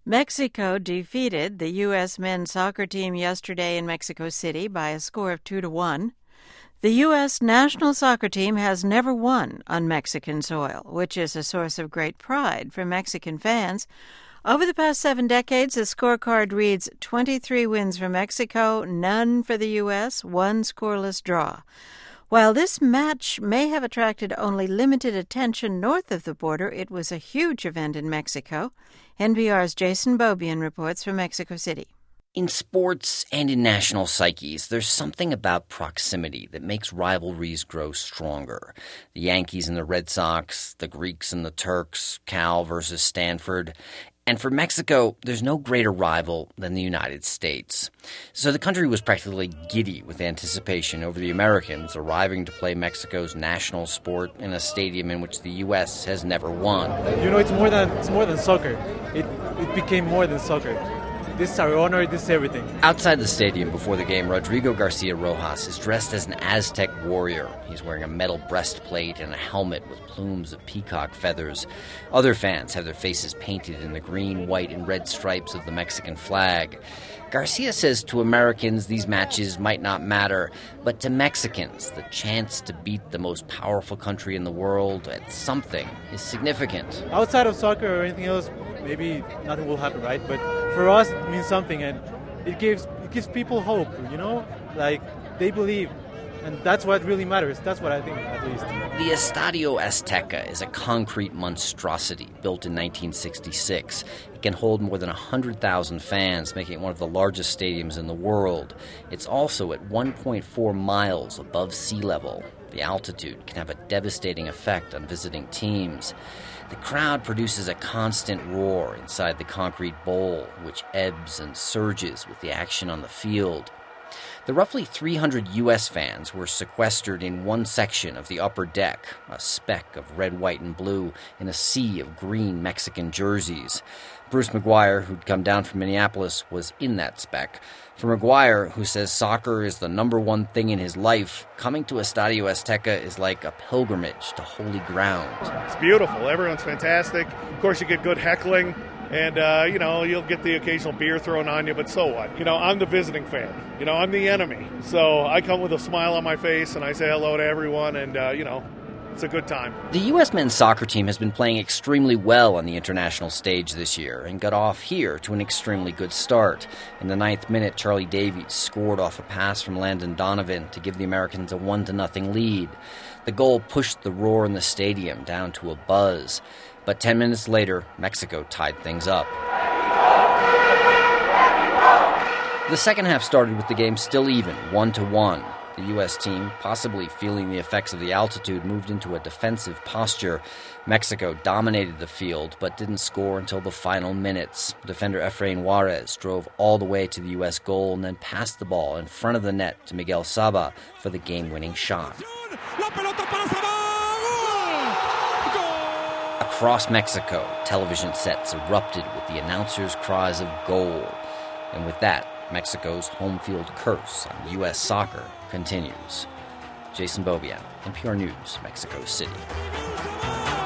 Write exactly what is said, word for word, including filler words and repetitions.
Mexico defeated the U S men's soccer team yesterday in Mexico City by a score of two to one. The U S national soccer team has never won on Mexican soil, which is a source of great pride for Mexican fans. Over the past seven decades, the scorecard reads twenty-three wins for Mexico, none for the U S, one scoreless draw. While this match may have attracted only limited attention north of the border, it was a huge event in Mexico. N P R's Jason Beaubien reports from Mexico City. In sports and in national psyches, there's something about proximity that makes rivalries grow stronger. The Yankees and the Red Sox, the Greeks and the Turks, Cal versus Stanford. And for Mexico, there's no greater rival than the United States. So the country was practically giddy with anticipation over the Americans arriving to play Mexico's national sport in a stadium in which the U S has never won. You know, it's more than it's more than soccer. It it became more than soccer. This is our honor, this is everything. Outside the stadium before the game, Rodrigo Garcia Rojas is dressed as an Aztec warrior. He's wearing a metal breastplate and a helmet with plumes of peacock feathers. Other fans have their faces painted in the green, white, and red stripes of the Mexican flag. Garcia says to Americans these matches might not matter, but to Mexicans, the chance to beat the most powerful country in the world at something is significant. Outside of soccer or anything else, maybe nothing will happen, right? But for us, it means something, and it gives it gives people hope, you know? Like, they believe, and that's what really matters. That's what I think, at least. The Estadio Azteca is a concrete monstrosity built in nineteen sixty-six. It can hold more than one hundred thousand fans, making it one of the largest stadiums in the world. It's also at one point four miles above sea level. The altitude can have a devastating effect on visiting teams. The crowd produces a constant roar inside the concrete bowl, which ebbs and surges with the action on the field. The roughly three hundred U S fans were sequestered in one section of the upper deck, a speck of red, white, and blue in a sea of green Mexican jerseys. Bruce McGuire, who'd come down from Minneapolis, was in that speck. For McGuire, who says soccer is the number one thing in his life, coming to Estadio Azteca is like a pilgrimage to holy ground. It's beautiful. Everyone's fantastic. Of course, you get good heckling. And, uh, you know, you'll get the occasional beer thrown on you, but so what? You know, I'm the visiting fan. You know, I'm the enemy. So I come with a smile on my face, and I say hello to everyone, and, uh, you know, it's a good time. The U S men's soccer team has been playing extremely well on the international stage this year and got off here to an extremely good start. In the ninth minute, Charlie Davies scored off a pass from Landon Donovan to give the Americans a one to nothing lead. The goal pushed the roar in the stadium down to a buzz. But ten minutes later, Mexico tied things up. The second half started with the game still even, one to one. The U S team, possibly feeling the effects of the altitude, moved into a defensive posture. Mexico dominated the field, but didn't score until the final minutes. Defender Efrain Juarez drove all the way to the U S goal and then passed the ball in front of the net to Miguel Saba for the game-winning shot. Across Mexico, television sets erupted with the announcers' cries of goal. And with that, Mexico's home field curse on U S soccer continues. Jason Beaubien, N P R News, Mexico City.